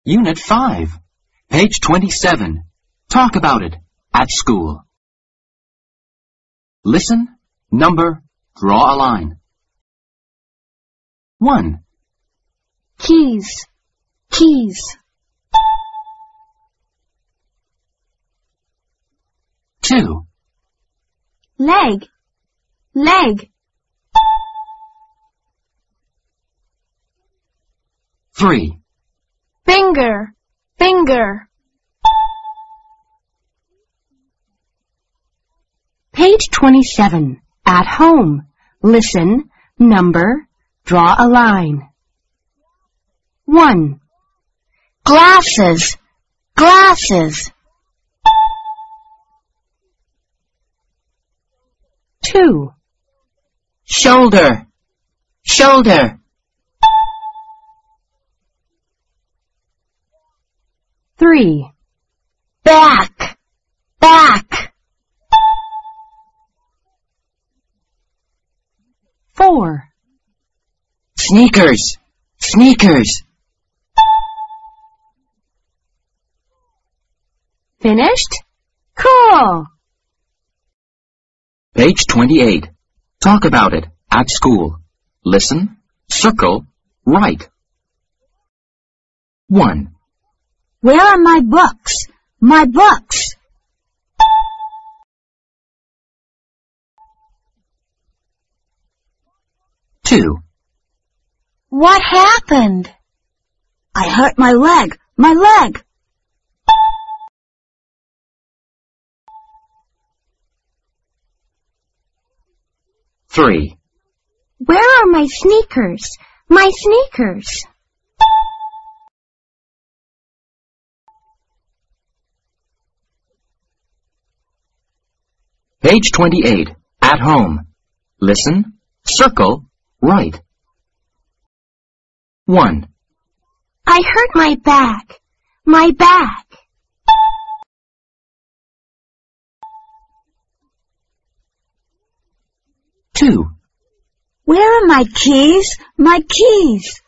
Unit 5, page 27. Talk about it at school. Listen, number, draw a line. 1, Keys, keys. 2, Leg, leg. 3, Finger, finger. Page 27. At home. Listen, number, draw a line. 1. Glasses, glasses. 2. shoulder, shoulder. 3. Back, back. 4. Sneakers, sneakers. Finished? Cool! Page 28. Talk about it at school. Listen, circle, write. 1, Where are my books? My books. 2, What happened? I hurt my leg. My leg. 3, Where are my sneakers? My sneakers. 28. At home. Listen, circle, write. 1, I hurt my back. My back. 2, Where are my keys? My keys.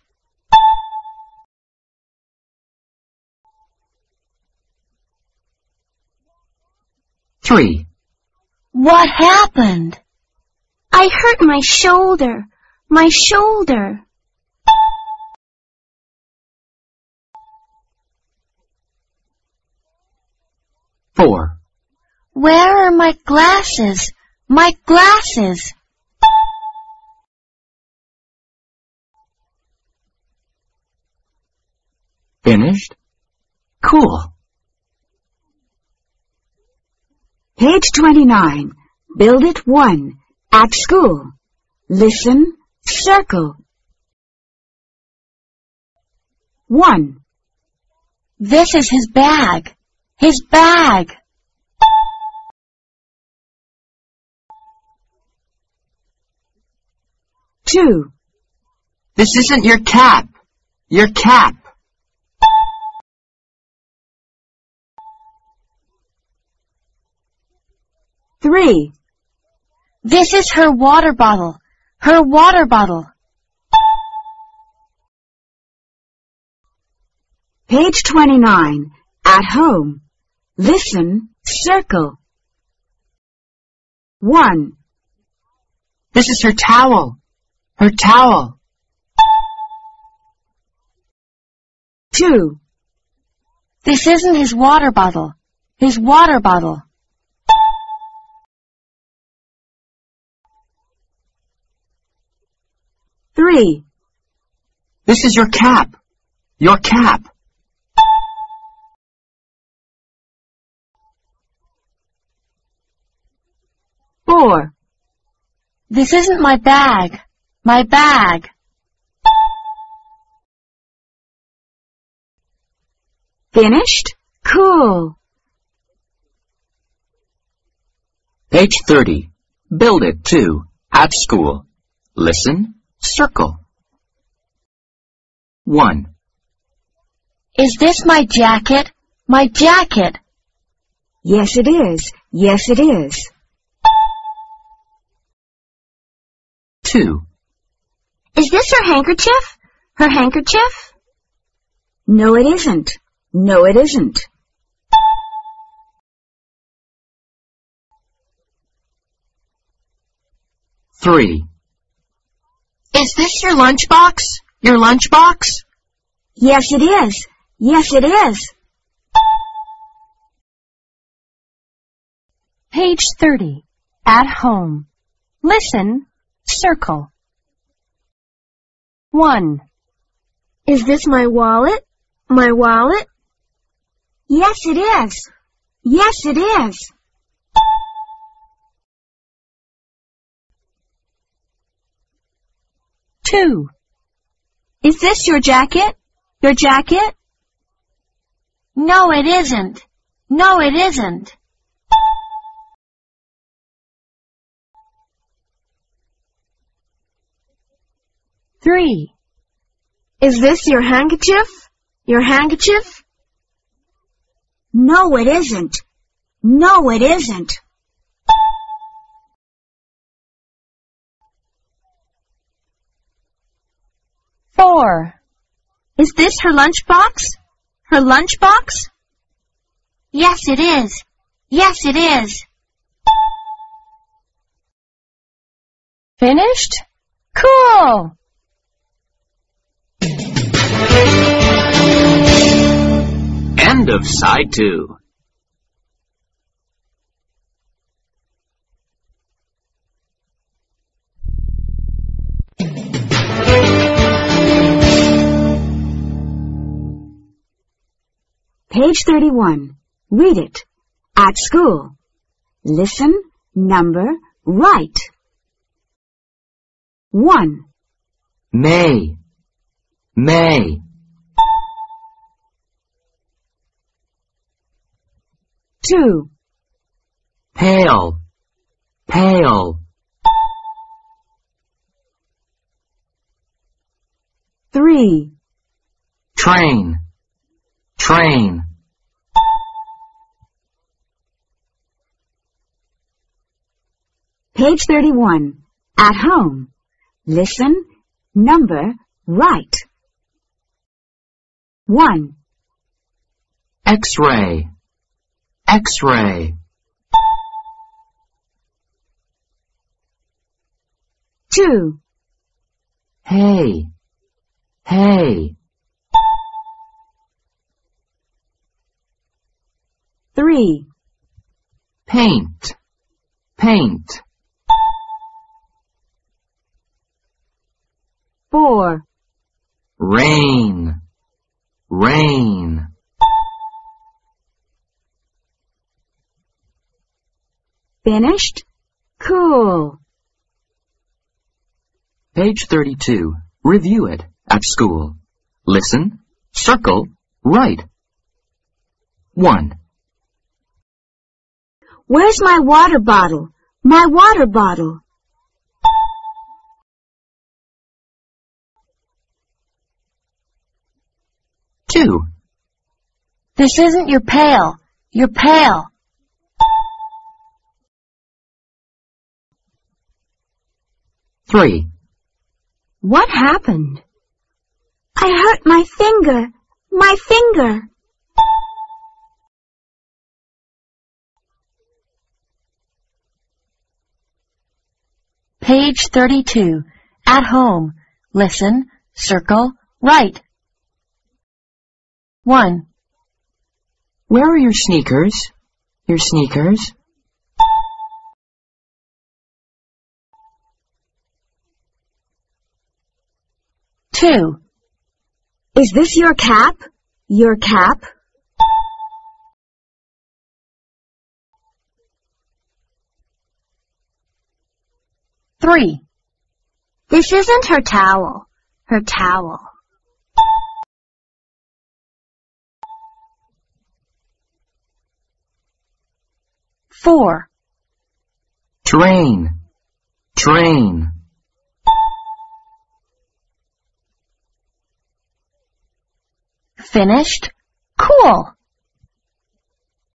3, What happened? I hurt my shoulder. My shoulder. 4, Where are my glasses? My glasses. 'Finished? Cool. Page 29. Build it 1. At school. Listen, circle. 1. This is his bag. His bag. 2. This isn't your cap. Your cap. 3. This is her water bottle. Her water bottle. Page 29. At home. Listen, circle. 1. This is her towel. Her towel. 2. This isn't his water bottle. His water bottle. 3. This is your cap. Your cap. 4. This isn't my bag. My bag. Finished? Cool. Page 30. Build it 2. At school. Listen, circle. 1, Is this my jacket? My jacket. Yes, it is. Yes, it is. 2, Is this her handkerchief? Her handkerchief? No, it isn't. No, it isn't. Three. Is this your lunchbox? Your lunchbox? Yes, it is. Yes, it is. Page 30. At home. Listen. Circle. 1. Is this my wallet? My wallet? Yes, it is. Yes, it is. 2. Is this your jacket? Your jacket? No, it isn't. No, it isn't. 3. Is this your handkerchief? Your handkerchief? No, it isn't. No, it isn't. 4. Is this her lunchbox? Her lunchbox? Yes, it is. Yes, it is. Finished? Cool! End of Side 2. Page 31. Read it. At school. Listen, number, write. 1. May. May. 2. Pale. Pale. 3. Train. Train. 31. At home. Listen, number, write. 1. X-ray. X-ray. 2. Hey. Hey. 3. Paint. Paint. 4. Rain. Rain. Finished? Cool. Page 32. Review it at school. Listen, circle, write. 1. Where's my water bottle? My water bottle. 2. This isn't your pail. Your pail. 3. What happened? I hurt my finger. My finger. 32. At home. Listen, circle, write. 1. Where are your sneakers? Your sneakers? 2. Is this your cap? Your cap? 3. This isn't her towel. Her towel. 4. Train. Train. 'Finished? Cool!